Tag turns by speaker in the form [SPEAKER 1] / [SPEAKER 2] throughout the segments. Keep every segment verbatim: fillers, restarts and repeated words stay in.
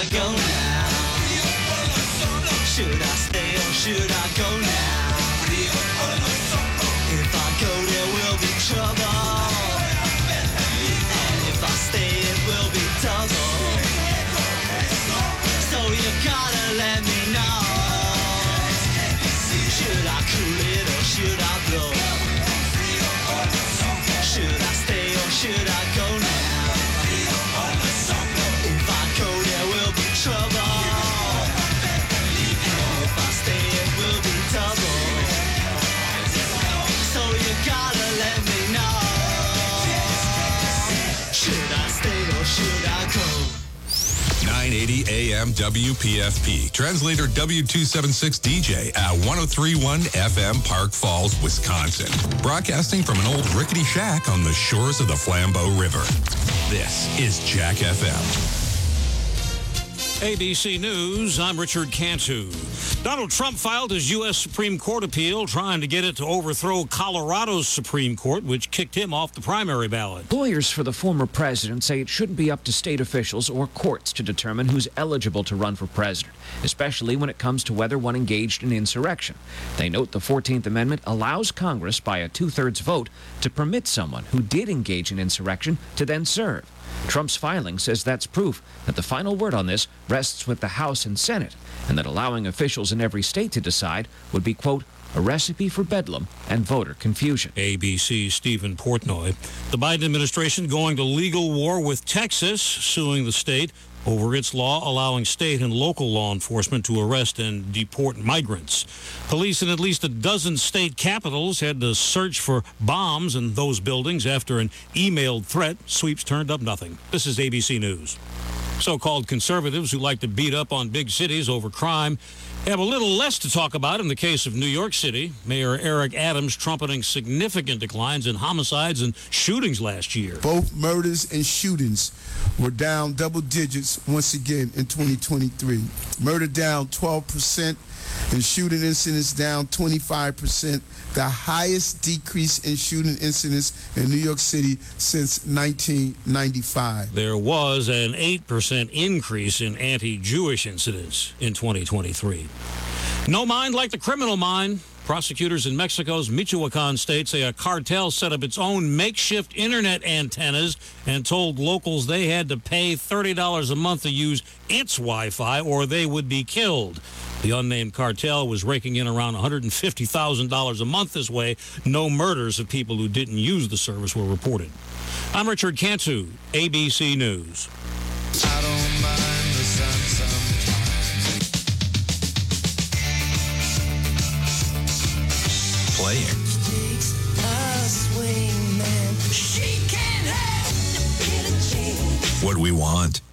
[SPEAKER 1] I go now? Should I stay or should I go now? If I go, there will be trouble. And if I stay, it will be double. So you gotta let me know. Should I cool it or should I blow? Should I stay or should I go now? If I go, there will be trouble. And if I stay, it will be double. So you gotta let me know. Should I stay or should I go?
[SPEAKER 2] nine eighty A M W P F P. Translator W two seventy-six D J at one oh three point one F M, Park Falls, Wisconsin. Broadcasting from an old rickety shack on the shores of the Flambeau River. This is Jack F M.
[SPEAKER 3] A B C News, I'm Richard Cantu. Donald Trump filed his U S Supreme Court appeal trying to get it to overthrow Colorado's Supreme Court, which kicked him off the primary ballot.
[SPEAKER 4] Lawyers for the former president say it shouldn't be up to state officials or courts to determine who's eligible to run for president, especially when it comes to whether one engaged in insurrection. They note the fourteenth Amendment allows Congress by a two-thirds vote to permit someone who did engage in insurrection to then serve. Trump's filing says that's proof that the final word on this rests with the House and Senate, and that allowing officials in every state to decide would be, quote, a recipe for bedlam and voter confusion.
[SPEAKER 3] A B C's Stephen Portnoy. The Biden administration going to legal war with Texas, suing the state over its law allowing state and local law enforcement to arrest and deport migrants. Police in at least a dozen state capitals had to search for bombs in those buildings after an emailed threat. Sweeps turned up nothing. This is A B C News. So-called conservatives who like to beat up on big cities over crime have a little less to talk about in the case of New York City. Mayor Eric Adams trumpeting significant declines in homicides and shootings last year.
[SPEAKER 5] Both murders and shootings were down double digits once again in twenty twenty-three. Murder down twelve percent and shooting incidents down twenty-five percent, the highest decrease in shooting incidents in New York City since nineteen ninety-five.
[SPEAKER 3] There was an eight percent increase in anti-Jewish incidents in twenty twenty-three. No mind like the criminal mind. Prosecutors in Mexico's Michoacan state say a cartel set up its own makeshift internet antennas and told locals they had to pay thirty dollars a month to use its Wi-Fi or they would be killed. The unnamed cartel was raking in around one hundred fifty thousand dollars a month this way. No murders of people who didn't use the service were reported. I'm Richard Cantu, A B C News.
[SPEAKER 1] I don't mind the sun sometimes.
[SPEAKER 2] Playing. What we want.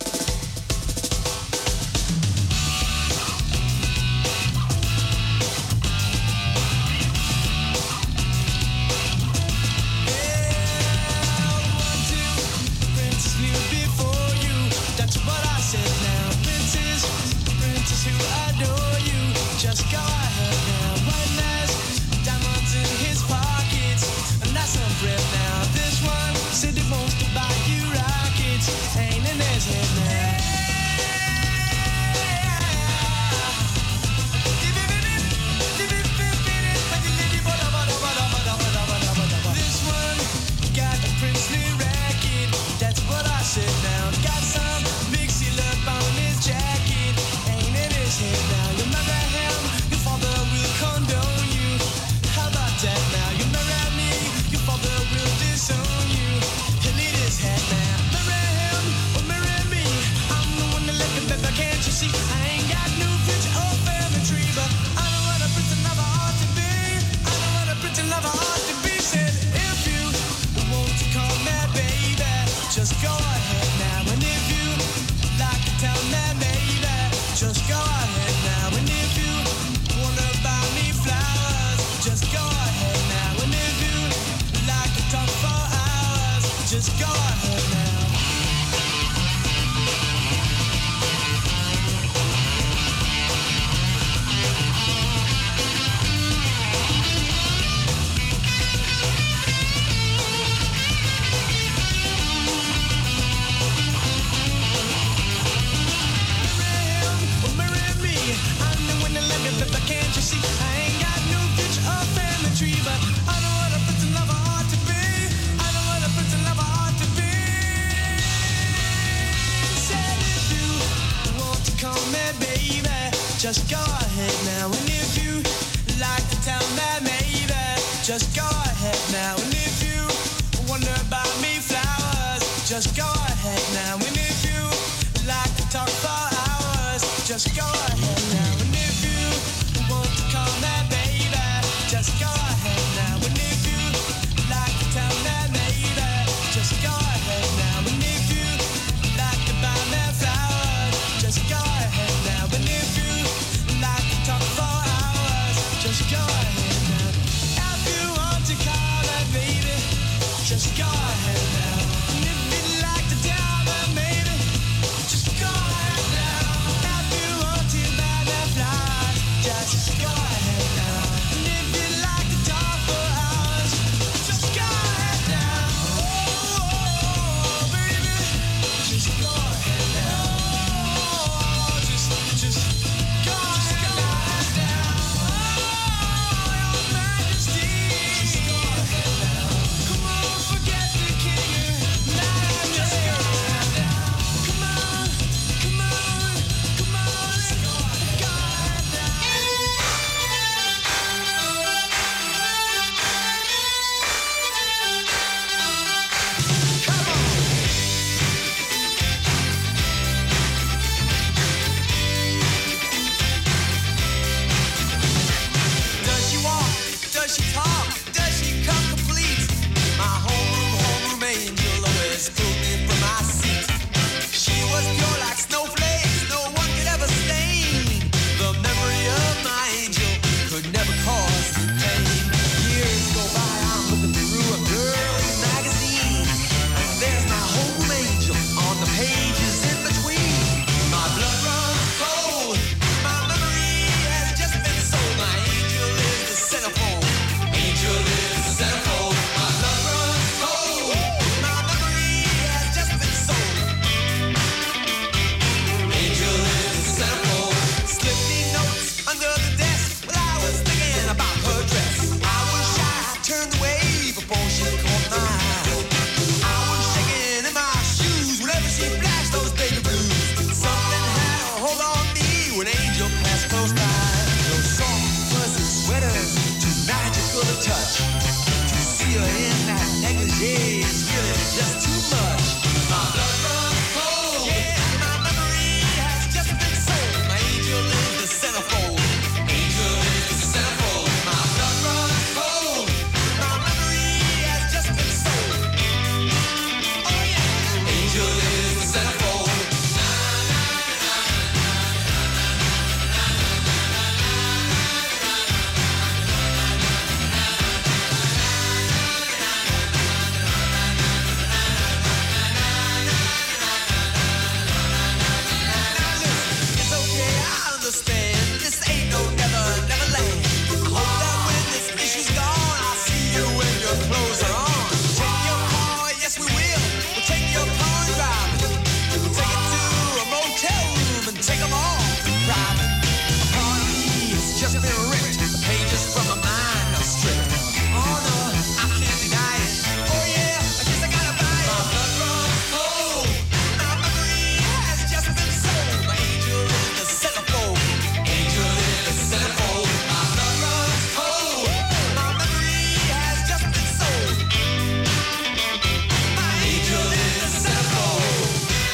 [SPEAKER 1] just go ahead now. And if you like to tell me, maybe, just go ahead now. And if you wonder about me, flowers, just go ahead now. And if you like to talk for hours, just go ahead now. And if you want to call me baby, just go ahead now. And if you like to tell me, maybe, just go ahead now. And if you like to buy me flowers, just go ahead now. And if you like to talk for hours, just go ahead now. If you want to call me baby, just go ahead now. And if you'd like to tell me maybe, just go ahead now. If you want to buy me flowers, just go ahead now. And if you'd like to talk for hours, just go ahead now. Oh, baby, just go ahead now. Oh, just, just go ahead now. Oh, Your Majesty, just go ahead now. Come on, forget the king. Now just go ahead now. Come on, come on, come on, just go ahead now. Does she walk? Does she talk? Does she come complete? My homeroom, homeroom angel always pulled me from my seat. She was pure like snowflakes, no one could ever stain. The memory of my angel could never cause me pain. Years go by, I'm looking through a girl's magazine, and there's my homeroom angel on the pages in between. My blood runs cold, my memory has just been sold. My angel is the centerfold. Angel is the centerfold. My blood runs cold, my memory has just been sold. Angel is the centerfold. Slip me notes under the desk while I was thinking about her dress. I was shy, I turned away before she caught my eye. I was shaking in my shoes whenever she flashed those baby blues. Something had a hold on me when Angel passed close by. Those soft, fuzzy sweaters, too magical to touch. To see her in that negligee is really just too much. My blood runs cold. Yeah, my memory has just been sold. My angel is the centerfold. Angel is the centerfold. My blood runs cold. My memory has just been sold. Oh yeah. Angel is the centerfold. It's okay, I understand. This ain't no never, never land. I hope that when this issue's gone, I'll see you when your clothes are on. Take your car, yes we will. We'll take your car and drive it. We'll take it to a motel room and take them all private. A part of me has just been ripped. The pages from my mind are stripped. Oh no, I can't deny it. Oh yeah, I guess I gotta buy it. My blood runs cold. My memory has just been sold. My angel is the centerfold. Angel is the centerfold. My blood runs cold. My memory has just been sold. My angel is the centerfold.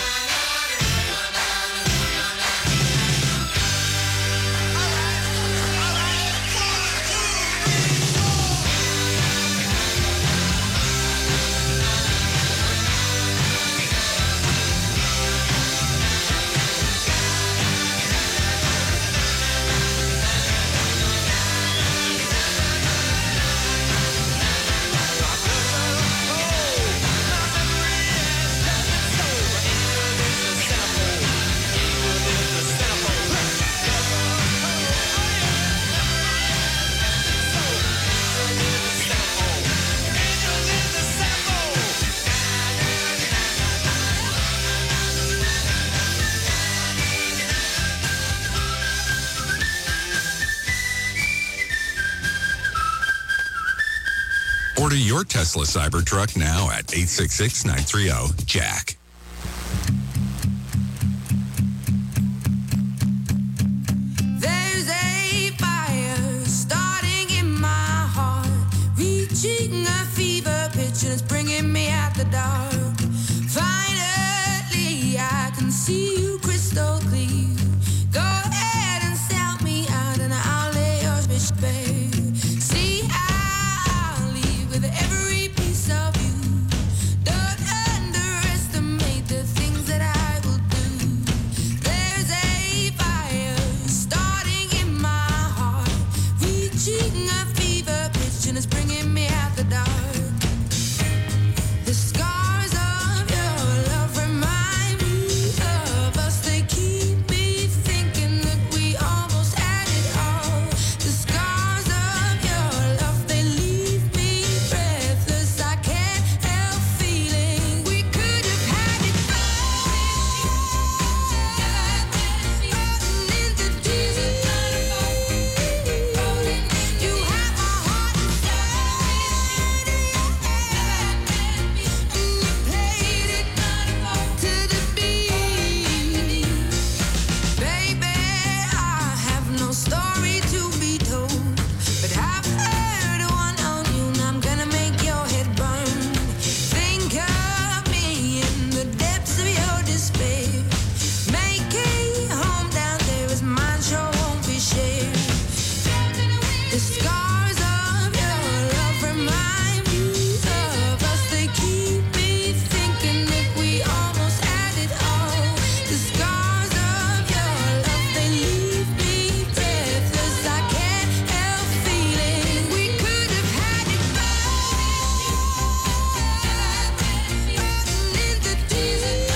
[SPEAKER 2] Order your Tesla Cybertruck now at eight six six, nine three zero, Jack.
[SPEAKER 1] There
[SPEAKER 6] dark. Finally, I can see you crystal clear. Go ahead and sell me out and I'll lay your bitch bare. See, I'll leave with every piece of you. Don't underestimate the things that I will do. There's a fire starting in my heart, reaching a fever pitch and it's bringing me out the dark. The scars of your love remind me of us. They keep me thinking that we almost had it all. The scars of your love, they leave me breathless. I can't help feeling we could have had it all. Floating in the deep. You have my heart and soul. And you played it to the beat. Baby, I have no story to be told, but I've heard one on you and I'm gonna make your head burn. Think of me in the depths of your despair. Make a home down there as mine sure won't be shared. The scars of your love remind me of us. They keep me thinking that we almost had it all. The scars of your love, they leave me breathless. I can't help feeling we could have had it all. Floating in the deep.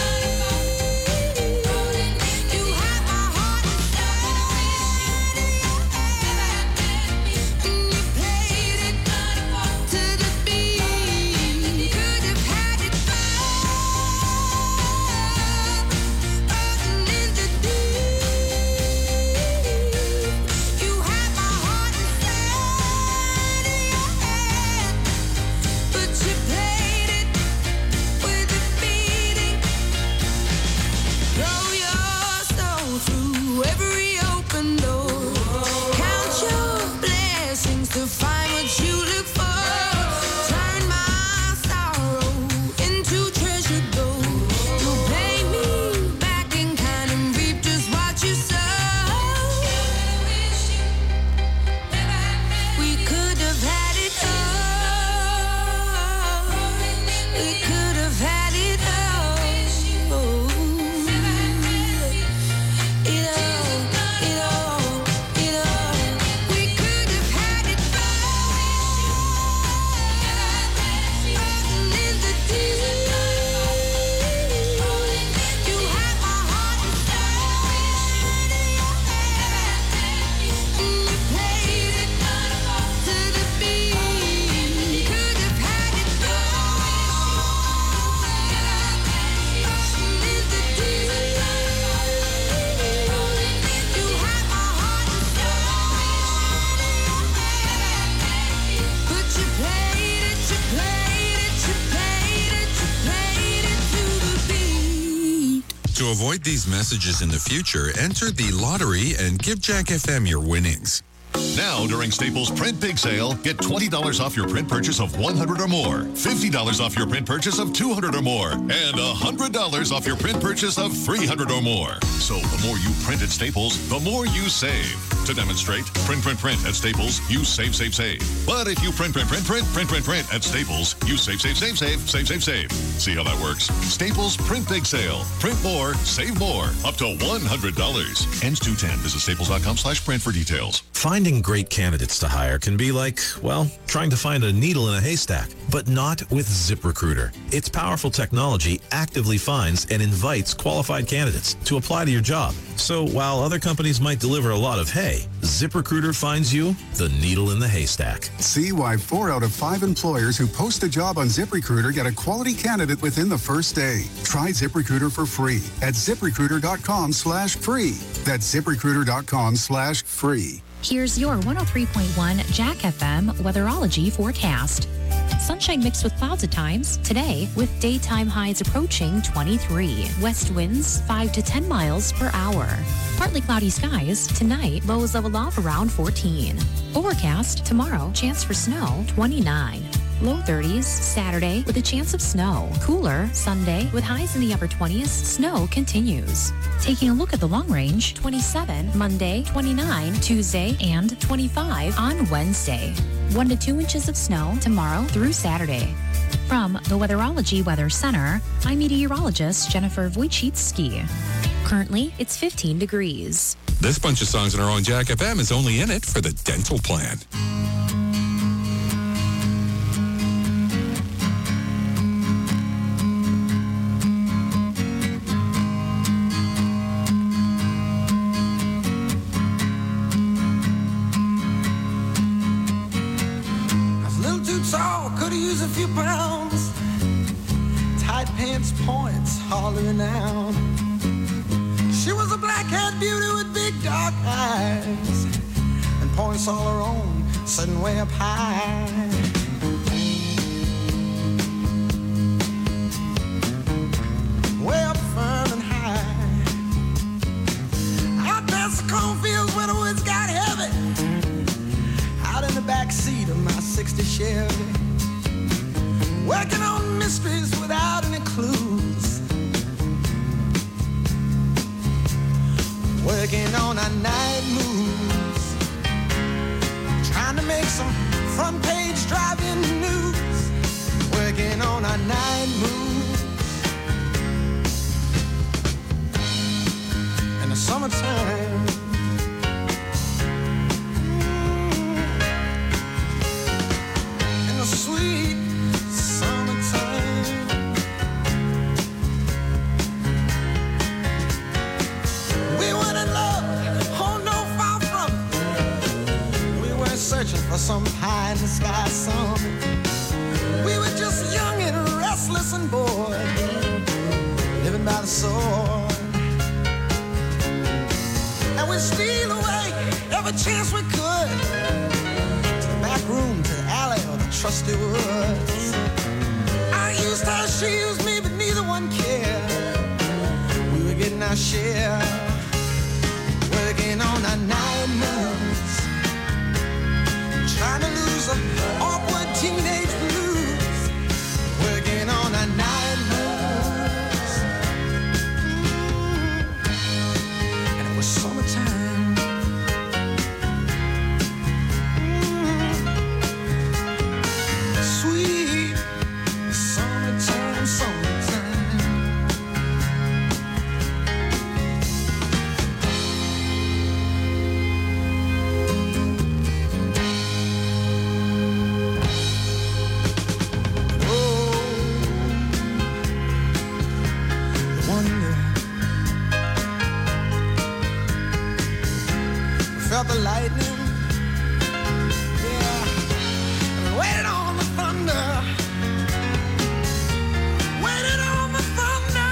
[SPEAKER 6] You have my heart and soul. And you played it to the beat. Could have had it floating in the deep. You have my heart inside of your hand, but you played it with a beating. Throw your soul through every open door. Count your blessings to find what you look for. Turn my sorrow into treasure gold. You'll pay me back in kind and reap just what you sow. We could have had it all. We could have had it all. It all, it all, it all. We could have had it all. Floating in the deep. You have my heart and soul. And you played it to the beat. Could have had it all. Floating in the deep. You have my heart and soul. But you played it, you played it, you played it, you played it to the beat.
[SPEAKER 2] To avoid these messages in the future, enter the lottery and give Jack F M your winnings.
[SPEAKER 7] Now, during Staples Print Big Sale, get twenty dollars off your print purchase of one hundred or more, fifty dollars off your print purchase of two hundred or more, and one hundred dollars off your print purchase of three hundred or more. So the more you print at Staples, the more you save. To demonstrate, print, print, print at Staples, you save, save, save. But if you print, print, print, print, print, print, print at Staples, you save, save, save, save, save, save, save. See how that works? Staples Print Big Sale. Print more, save more. Up to one hundred dollars. Ends two ten. Visit staples.com slash print for details.
[SPEAKER 8] Finding great candidates to hire can be like, well, trying to find a needle in a haystack, but not with ZipRecruiter. Its powerful technology actively finds and invites qualified candidates to apply to your job. So while other companies might deliver a lot of hay, ZipRecruiter finds you the needle in the haystack.
[SPEAKER 9] See why four out of five employers who post a job on ZipRecruiter get a quality candidate within the first day. Try ZipRecruiter for free at ZipRecruiter.com slash free. That's ZipRecruiter.com slash free.
[SPEAKER 10] Here's your one oh three point one Jack F M weatherology forecast. Sunshine mixed with clouds at times today, with daytime highs approaching twenty-three. West winds five to ten miles per hour. Partly cloudy skies tonight, lows level off around fourteen. Overcast tomorrow, chance for snow twenty-nine. Low thirties Saturday with a chance of snow. Cooler Sunday with highs in the upper twenties. Snow continues. Taking a look at the long range, twenty-seven Monday, twenty-nine Tuesday, and twenty-five on Wednesday. One to two inches of snow tomorrow through Saturday. From the Weatherology Weather Center, I'm meteorologist Jennifer Wojcicki. Currently, it's fifteen degrees.
[SPEAKER 2] This bunch of songs in our own Jack F M is only in it for the dental plan.
[SPEAKER 1] A few pounds, tight pants points hollering out. She was a black-haired beauty with big dark eyes and points all her own, sitting way up high. Way up firm and high. Out past the cornfields where the woods got heavy. Out in the back seat of my sixty Chevy. Working on mysteries without any clues. Working on our night moves. Trying to make some front page driving news. Working on our night moves. In the summertime. In the sweet searching for some pie in the sky summit. We were just young and restless and bored, living by the sword. And we'd steal away every chance we could, to the back room, to the alley, or the trusty woods. I used her, she used me, but neither one cared. We were getting our share, working on our night moves. Trying to lose the awkward teenage blues. Working on our night moves. Mm-hmm. And it was summertime. Mm-hmm. Sweet summertime, summertime. The lightning, yeah, and we waited on the thunder, waited on the thunder.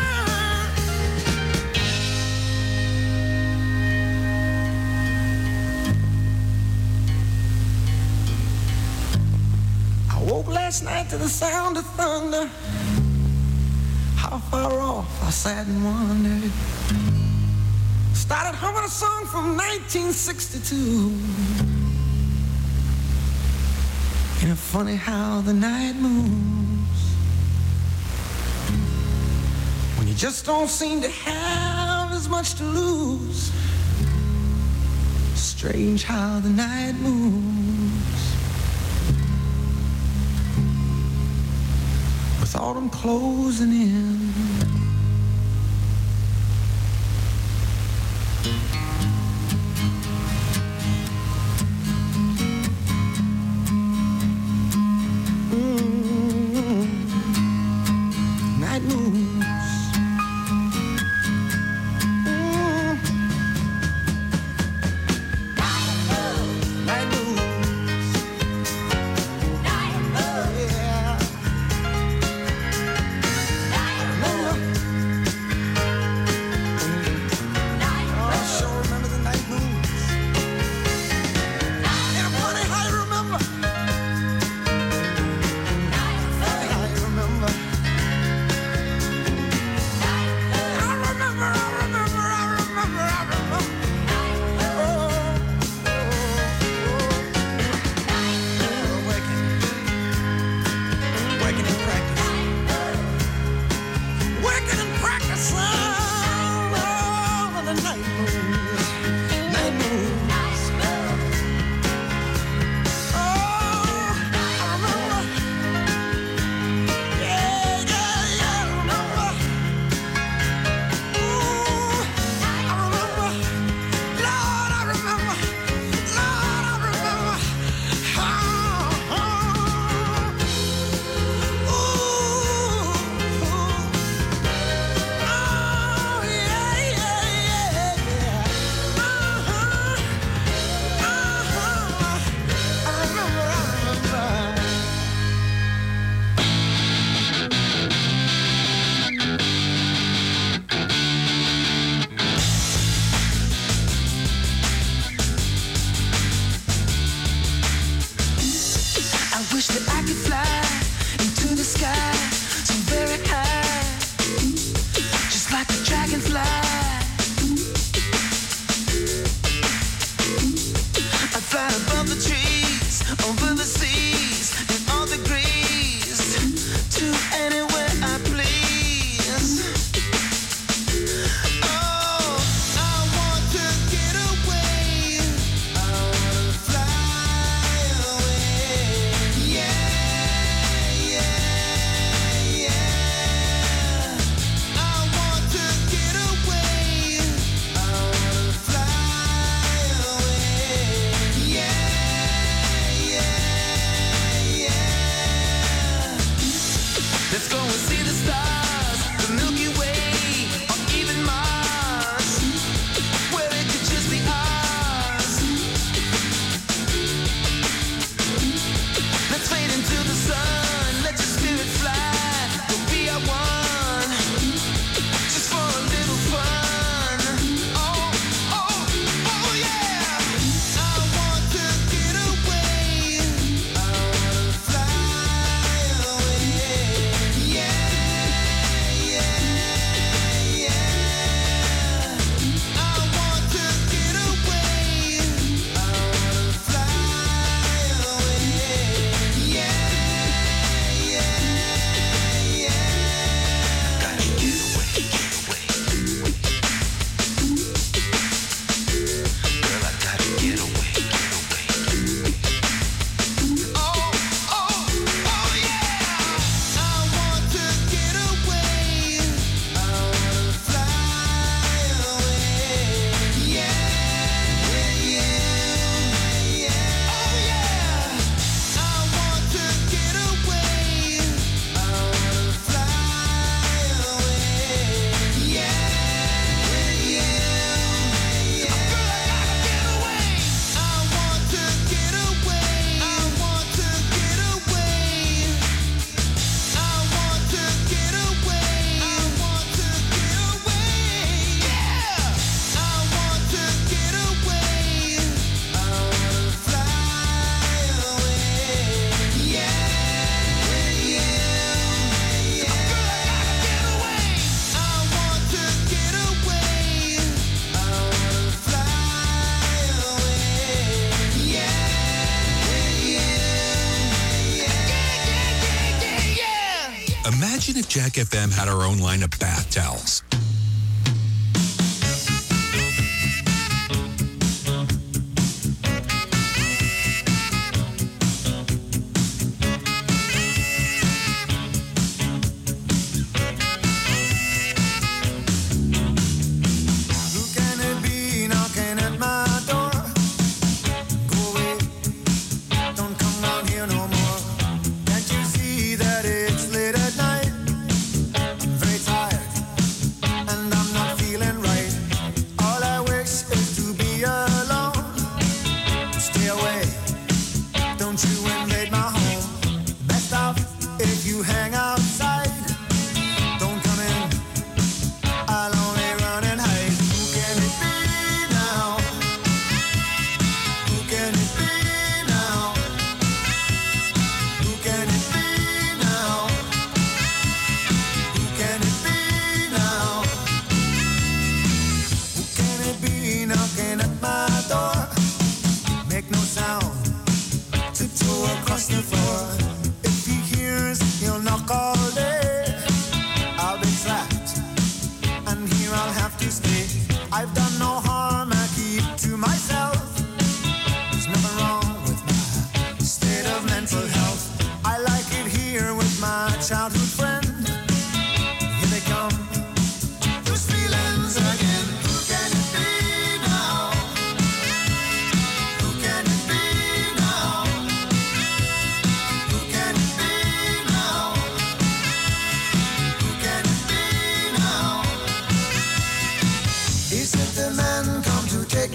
[SPEAKER 1] I woke last night to the sound of thunder. How far off I sat and wondered. Started humming a song from nineteen sixty-two. Ain't it funny how the night moves, when you just don't seem to have as much to lose. Strange how the night moves, with autumn closing in. night moon. Oh, I remember. Yeah, yeah, yeah, I remember. Ooh, I remember. Lord, I remember. Lord, I remember. Oh, oh. Ooh, ooh. Oh, yeah, yeah, yeah, yeah. Uh-huh. Uh-huh. I remember, I remember. I wish that I could fly into the sky so very high, just like a dragonfly. I'd fly above the trees, over the seas, in all degrees, to anywhere I please. Oh, I want to get away. I want to fly away. Yeah, yeah, yeah. I want to get away. I want to fly away. Yeah, yeah, yeah. Let's go and see the stars, the Milky Way, or even Mars, where it could just be ours. Let's fade into the sun, let your spirit fly, we'll be our one, just for a little fun. Oh, oh, oh yeah. I want to get away. I want to fly away. Yeah, yeah, yeah. I want to get away. I want to fly away. Yeah, yeah, yeah. Gotta get away, get away. Girl, I gotta get away, get away. Oh, oh, oh yeah. I want to get away. I want to fly away. Yeah, yeah, yeah. Oh yeah. I want to get away. I want to fly away. Yeah, yeah, yeah. Girl, I gotta get away. I want to get away. I want to get away. I want to get away. I want to get away. Yeah. I want to get away. I want to fly away. Yeah, yeah, yeah. Girl, I gotta get away. I want to get away. I want to fly away. Yeah, yeah, yeah, yeah, yeah, yeah.
[SPEAKER 2] Imagine if Jack F M had our own line of bath towels.
[SPEAKER 1] Who can it be knocking at my door? Go away, don't come round here no more. Can't you see that it's late at night? I'm very tired.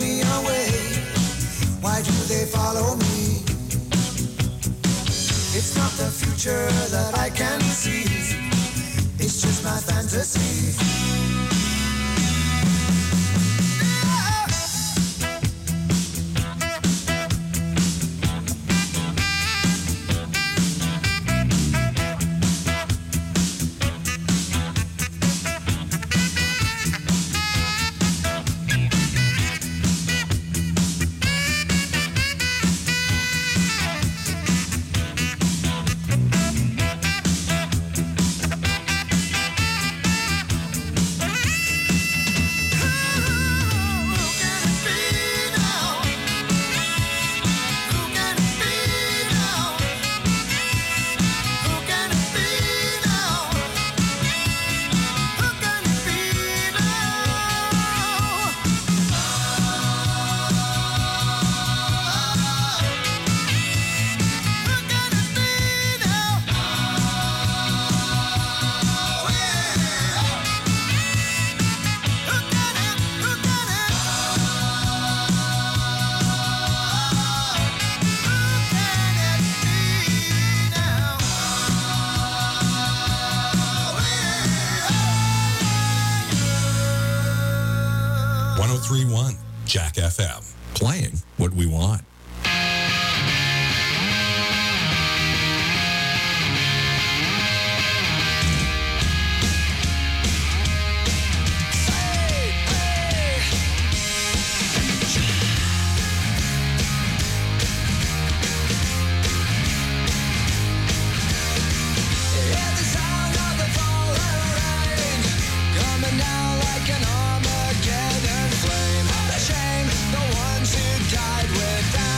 [SPEAKER 1] me away? Why do they follow me? It's not the future that I can see. It's just my fantasy.
[SPEAKER 2] one oh three point one Jack F M. Playing what we want.
[SPEAKER 1] Down like an Armageddon flame. Shame the ones who died without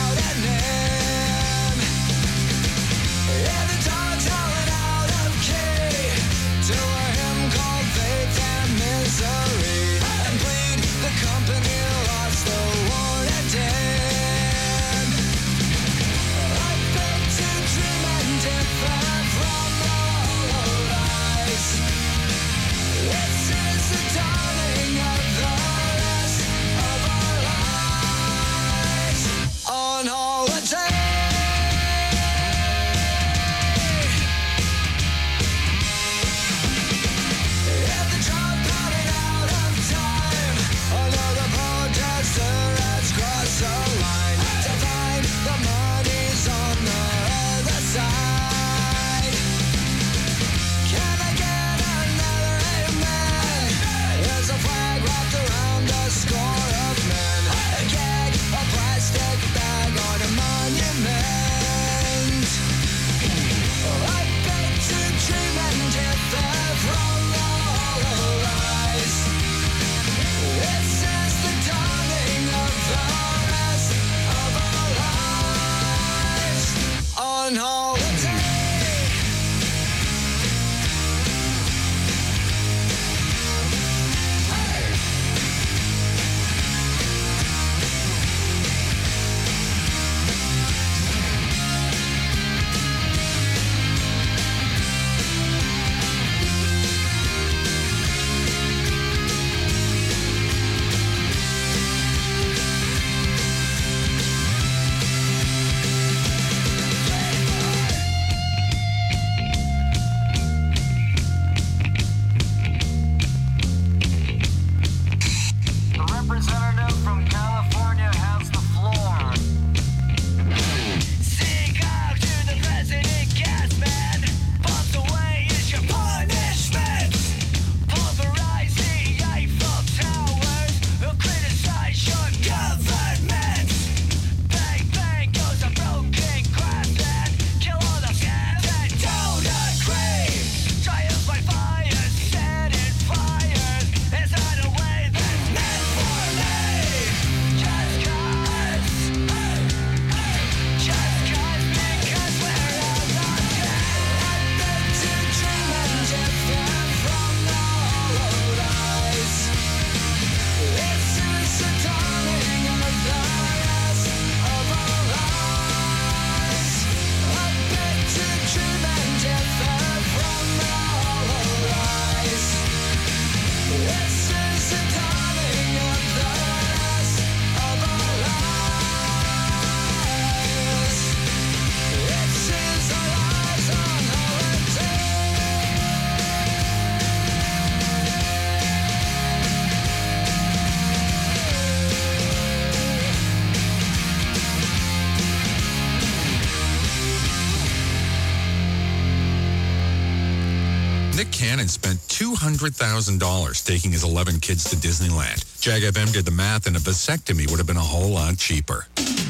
[SPEAKER 2] Gannon spent two hundred thousand dollars taking his eleven kids to Disneyland. Jag F M did the math, and a vasectomy would have been a whole lot cheaper.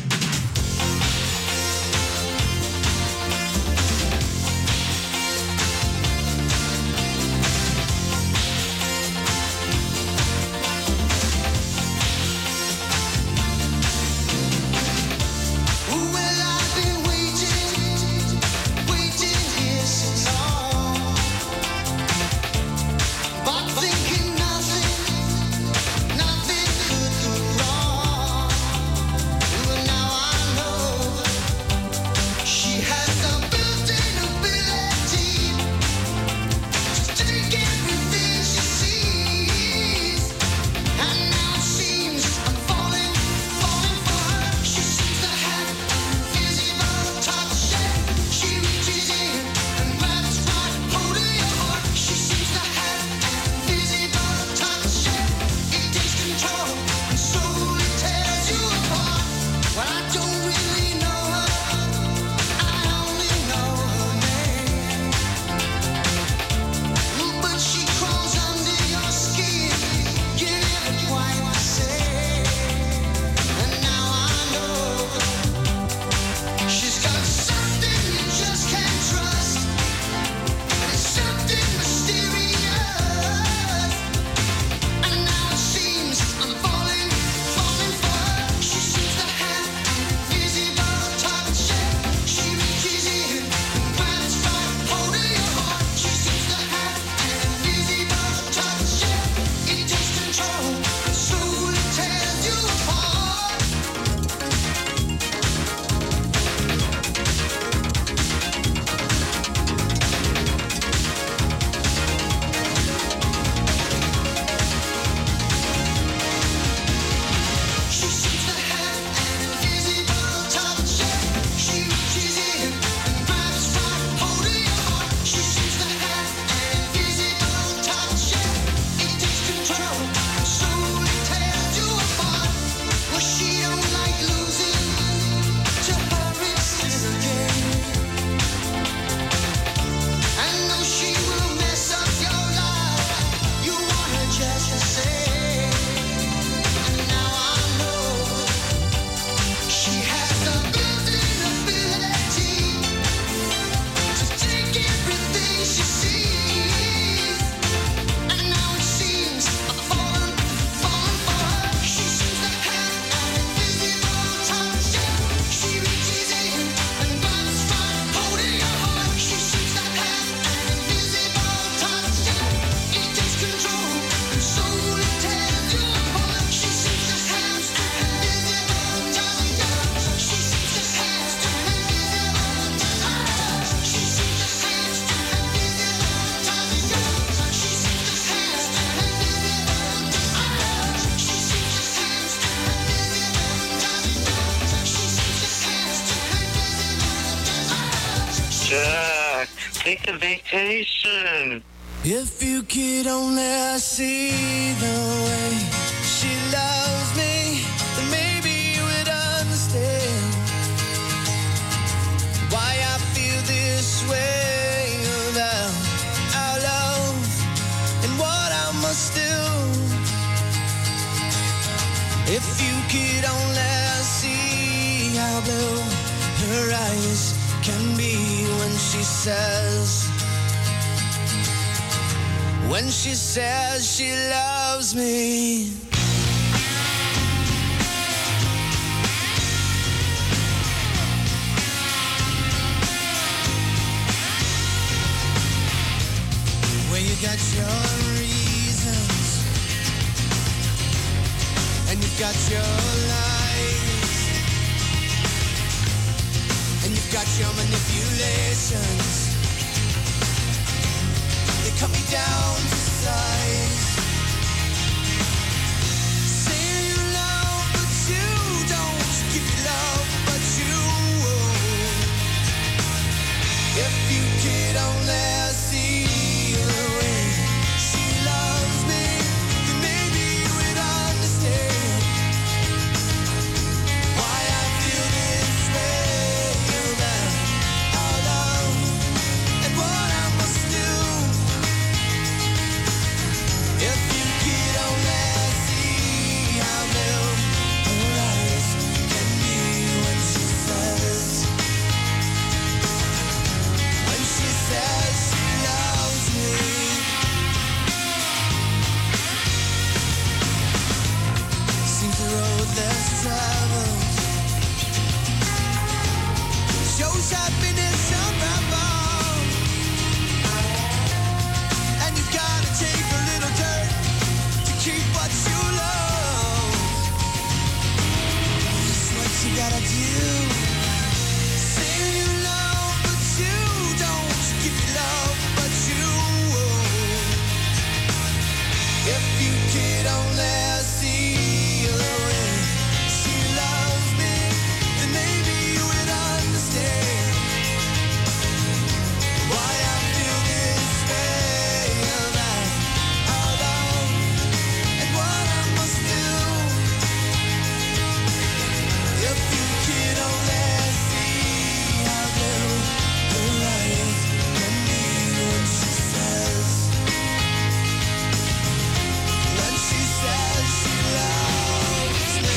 [SPEAKER 11] Jack, take a vacation.
[SPEAKER 1] If you could only see the way she loves me, then maybe you would understand why I feel this way about our love and what I must do. If you could only see how blue her eyes can be when she says, when she says she loves me. Well, you got your reasons, and you've got your lies, and you've got your manipulations. They cut me down to size. Say you love, but you don't. Give you love, but you won't. If you could only see the way she loves me, then maybe you would understand why I feel this way about our love and what I must do. gotta do. Say you love, but you don't. Give you love, but you won't. If you could only see the way she loves me, then maybe you would understand why I feel this way about our love and what I must do. If you could only see how blue her eyes can be when she says, when she says she loves me.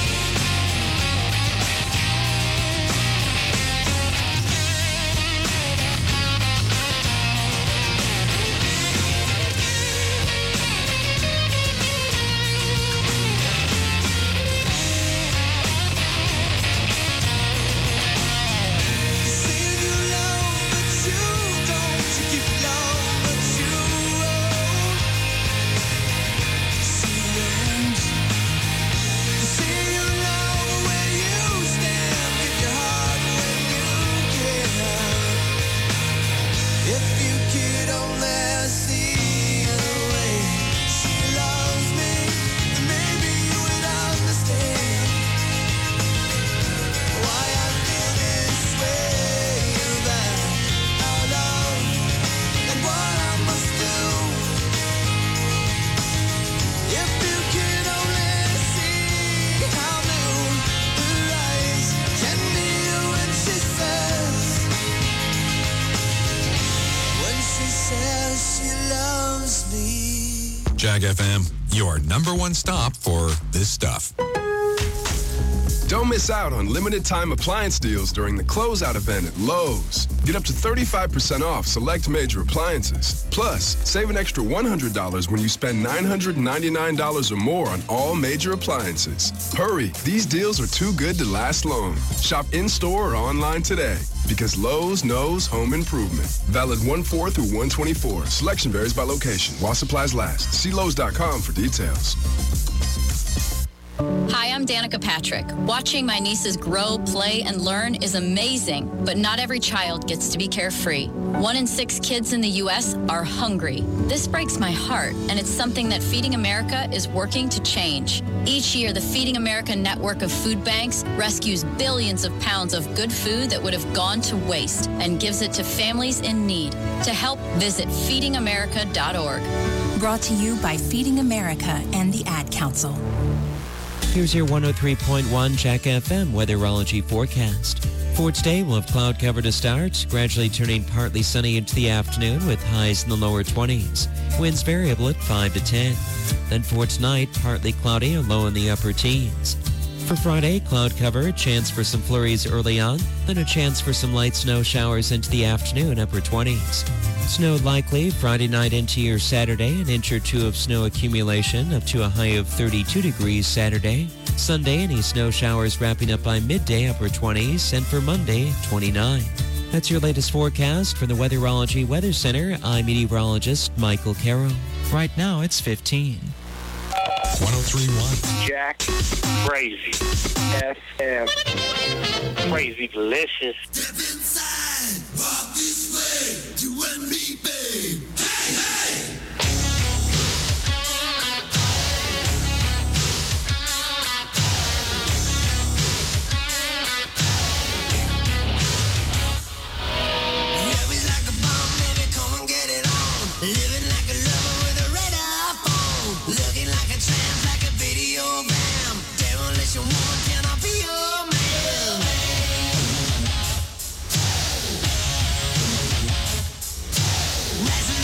[SPEAKER 1] You say you love, but you don't. You give love, but you won't. She learns. You say you love where you stand. Give your heart when you can. If you could only see the way she loves me, then maybe you would understand why I feel this way about our love and what I must do. If you could only see how blue her eyes can be when she says, when she says she loves me.
[SPEAKER 2] Jag F M, your number one stop for this stuff.
[SPEAKER 12] Don't miss out on limited time appliance deals during the closeout event at Lowe's. Get up to thirty-five percent off select major appliances. Plus, save an extra one hundred dollars when you spend nine hundred ninety-nine dollars or more on all major appliances. Hurry, these deals are too good to last long. Shop in-store or online today because Lowe's knows home improvement. Valid one four through one twenty-four. Selection varies by location while supplies last. See Lowe's dot com for details.
[SPEAKER 13] Hi, I'm Danica Patrick. Watching my nieces grow, play, and learn is amazing, but not every child gets to be carefree. One in six kids in the U S are hungry. This breaks my heart, and it's something that Feeding America is working to change. Each year, the Feeding America network of food banks rescues billions of pounds of good food that would have gone to waste and gives it to families in need. To help, visit feeding america dot org.
[SPEAKER 14] Brought to you by Feeding America and the Ad Council.
[SPEAKER 15] Here's your one oh three point one Jack F M weatherology forecast. For today, we'll have cloud cover to start, gradually turning partly sunny into the afternoon with highs in the lower twenties. Winds variable at five to ten. Then for tonight, partly cloudy or low in the upper teens. For Friday, cloud cover, a chance for some flurries early on, then a chance for some light snow showers into the afternoon, upper twenties. Snow likely Friday night into your Saturday, an inch or two of snow accumulation up to a high of thirty-two degrees Saturday. Sunday, any snow showers wrapping up by midday, upper twenties, and for Monday, twenty-nine. That's your latest forecast from the Weatherology Weather Center. I'm meteorologist Michael Carroll. Right now, it's fifteen.
[SPEAKER 2] one oh three point one.
[SPEAKER 11] Jack Crazy F M. Crazy delicious.
[SPEAKER 1] Step inside, walk this way, you and me, babe. Hey, hey! Living like a bomb, baby, come and get it on. Living like a lover with a radar phone. Looking like a tramp, like a video bam. Demolition woman, can I be your man? Rising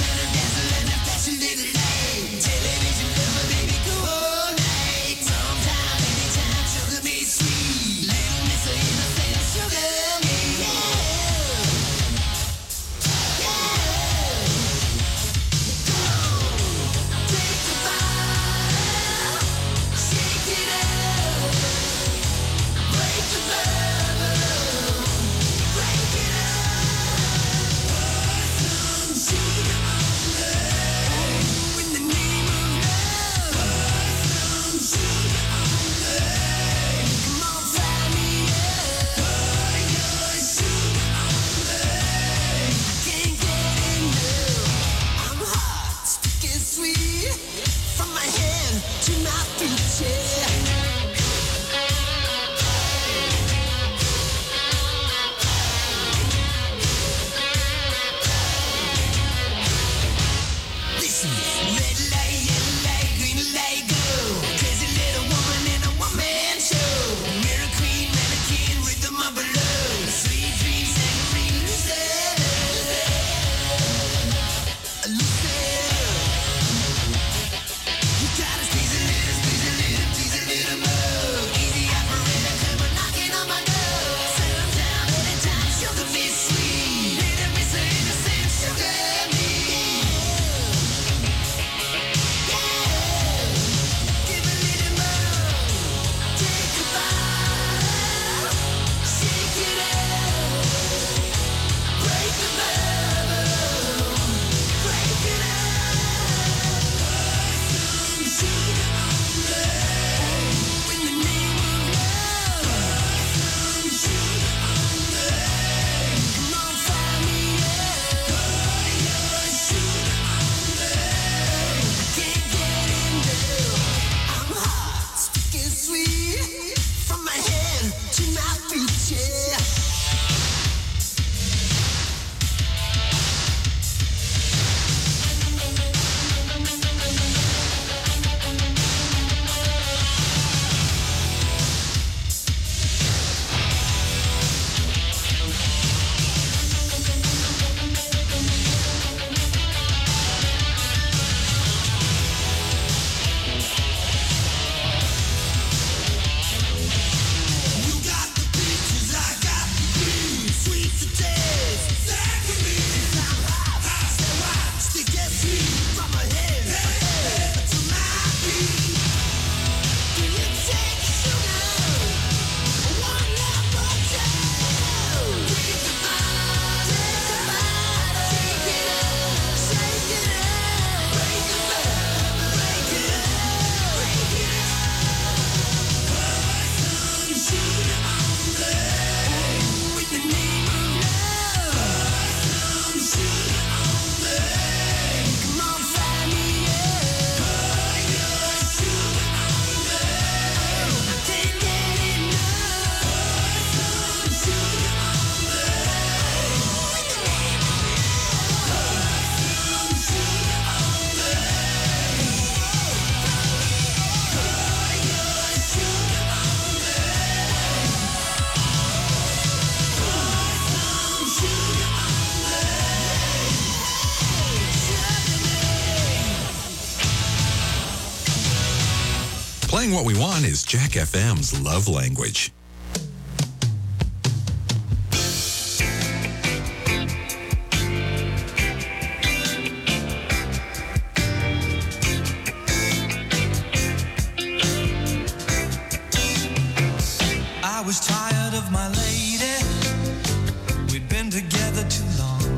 [SPEAKER 2] Playing what we want is Jack F M's love language.
[SPEAKER 1] I was tired of my lady. We'd been together too long.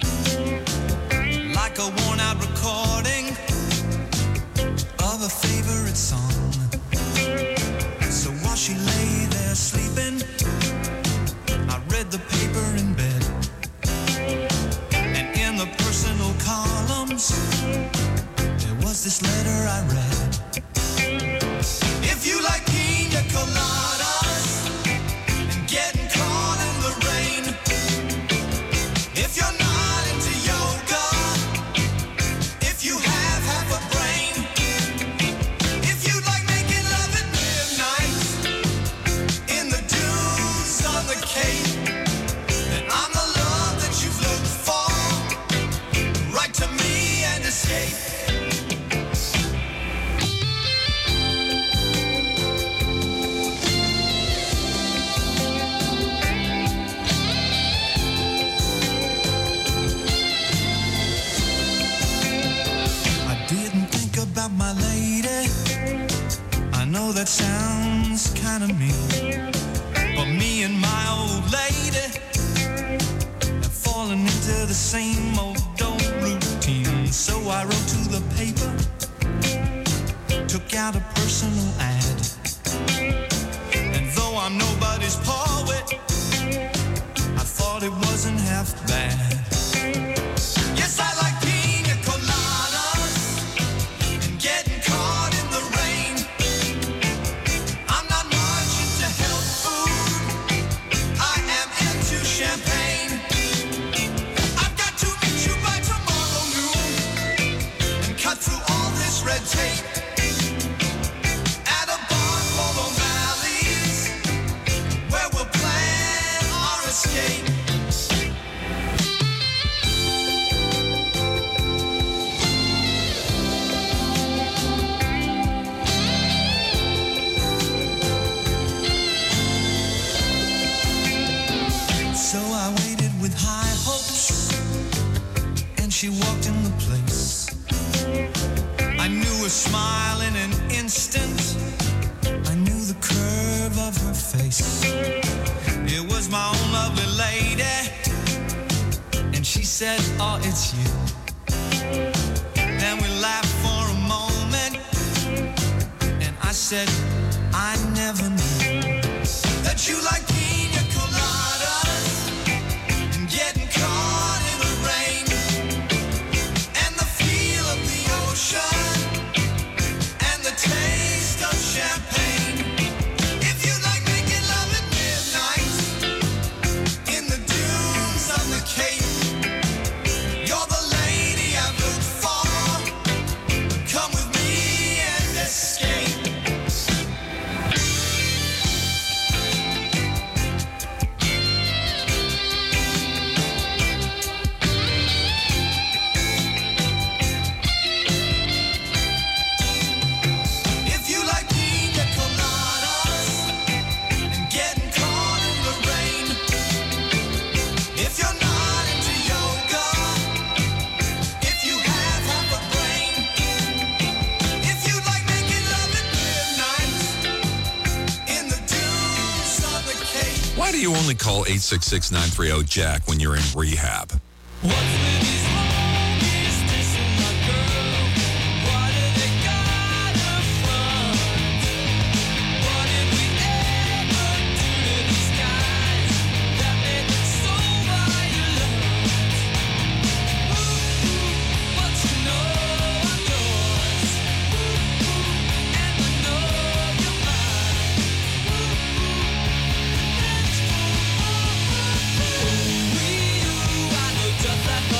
[SPEAKER 1] Like a worn out recording of a favorite song. So while she lay there sleeping, I read the paper in bed. And in the personal columns, there was this letter I read. If you like pina coladas and getting caught in the rain, if you're not into yoga, if you have half a brain, if you like making love at midnight in the dunes on the Cape, then I'm the love that you've looked for. Write to me and escape. About my lady, I know that sounds kind of mean, but me and my old lady have fallen into the same old old routine. So I wrote to the paper, took out a personal ad, and though I'm nobody's poet, I thought it wasn't half bad. Yes, I like pina coladas and getting caught in the rain. I'm not much into health food, I am into champagne. I've got to meet you by tomorrow noon and cut through all this red tape at a bar called O'Malley's, where we'll plan our escape. So I waited with high hopes, and she walked in the place. I knew her smile in an instant, I knew the curve of her face. It was my own lovely lady, and she said, oh, it's you. Then we laughed for a moment, and I said, I never knew that you like pina coladas and getting caught in the rain and the feel of the ocean and the taste of champagne. If you like making love at midnight in the dunes on the Cape, you're the lady I've looked for. Come with me and escape. If you like pina coladas and getting caught in the rain, if you're not into yoga, if you have half a brain, if you like making love at midnight in the dunes on the Cape.
[SPEAKER 2] Why do you only call eight six six, nine three zero, Jack when you're in rehab?
[SPEAKER 1] What's with these homies dissing my girl? What do they got her from? What did we ever do to these guys that made them so violent? But you know I'm yours, and I know you're mine. Oh, we, you, I know just like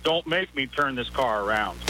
[SPEAKER 16] Don't make me turn this car around.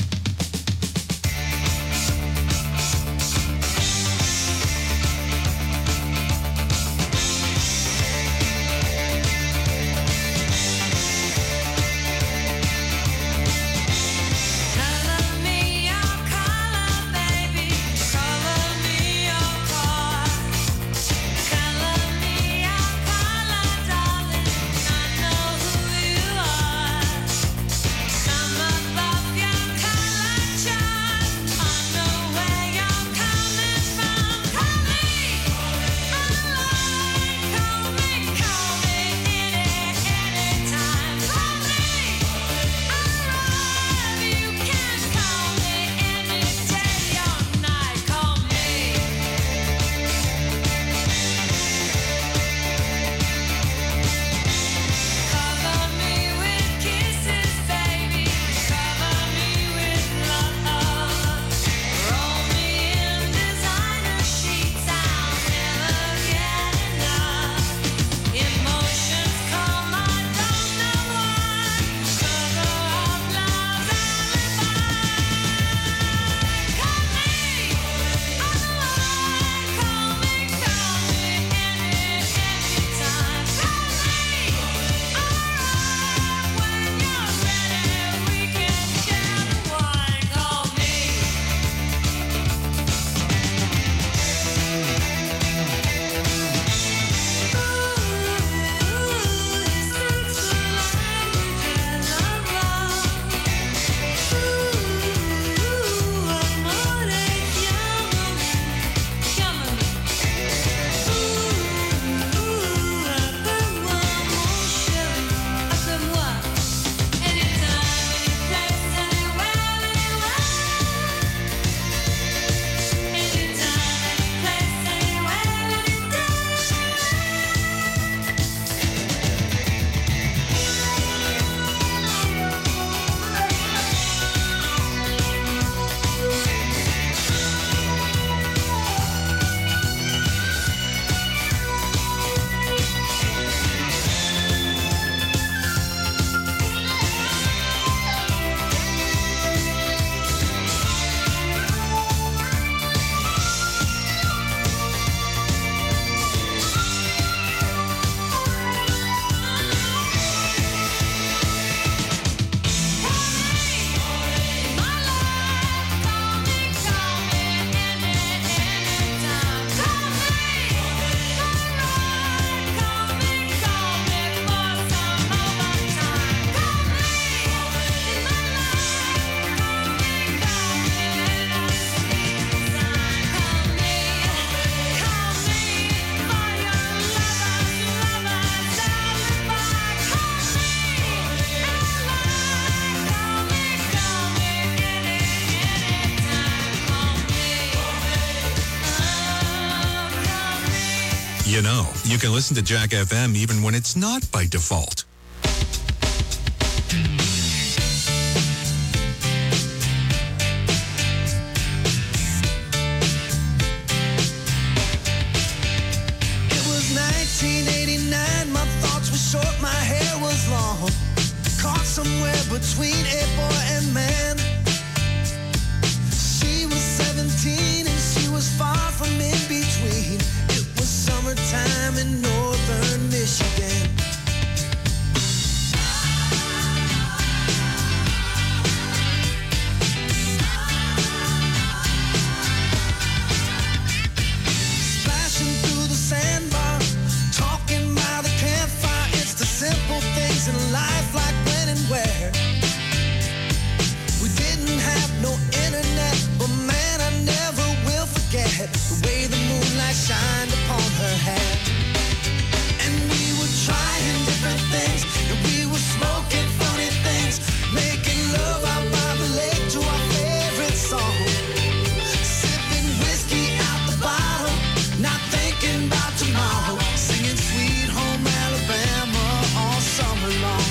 [SPEAKER 2] You know, you can listen to Jack F M even when it's not by default.
[SPEAKER 1] It was nineteen eighty-nine, my thoughts were short, my hair was long. Caught somewhere between a boy and man. She was seventeen and she was far from in between. It was summertime in northern Michigan. Splashing through the sandbar, talking by the campfire. It's the simple things in life, like when and where. We didn't have no internet, but man, I never will forget the way the moonlight shined upon her hair. And we were trying different things, and we were smoking funny things, making love out by the lake to our favorite song. Sipping whiskey out the bottle, not thinking about tomorrow, singing Sweet Home Alabama all summer long.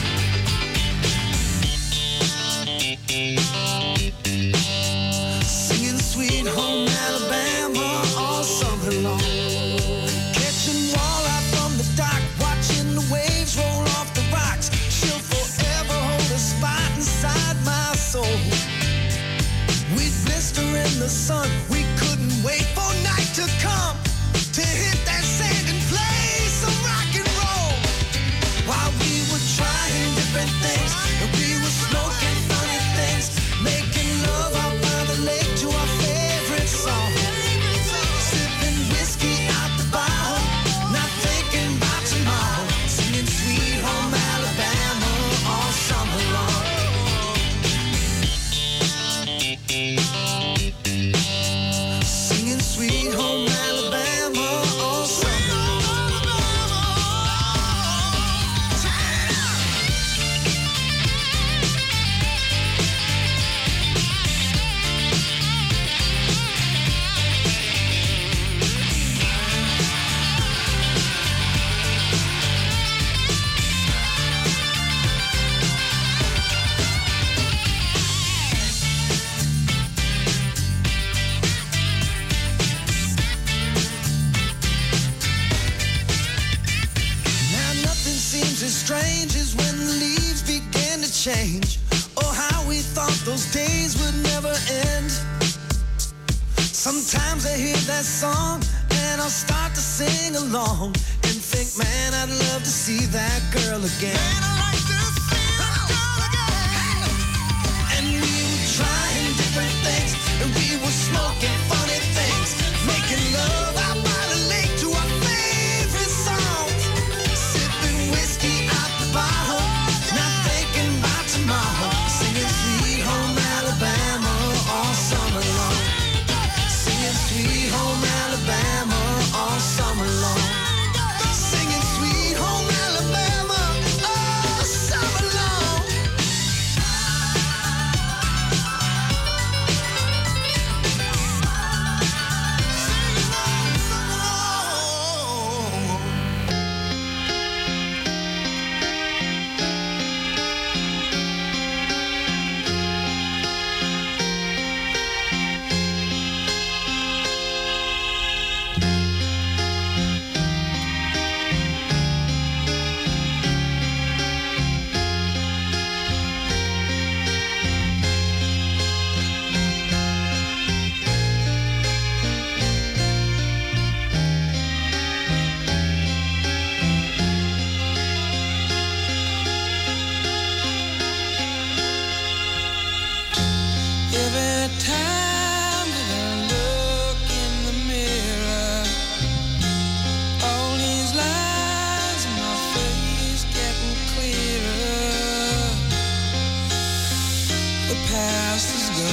[SPEAKER 1] Singing Sweet Home Alabama all summer long. Catching walleye from the dock, watching the waves roll off the rocks. She'll forever hold a spot soul. We'd blister in the sun. We couldn't wait for night to come to hit that sand and play some rock and roll. While we were trying different things, and we were smoking funny things, making love out by the lake to our favorite song. Sipping whiskey out the bottle, not thinking about tomorrow. Singing Sweet Home Alabama all summer long. Singing Sweet Home Alabama all summer long. Now nothing seems as strange as when the leaves begin to change. Oh, how we thought those days would never end. Sometimes I hear that song and I'll start to sing along and think, man, I'd love to see that girl again. Man, I'd like to see that girl again. And we were trying different things, and we were smoking funny things, making love out by the lake to our favorite songs, sipping whiskey out the bottle, not thinking about tomorrow, singing Sweet Home Alabama all summer long. Singing Sweet Home Alabama all summer long. Singing Sweet Home Alabama all summer long. Every time that I look in the mirror, all these lines in my face getting clearer. The past is gone.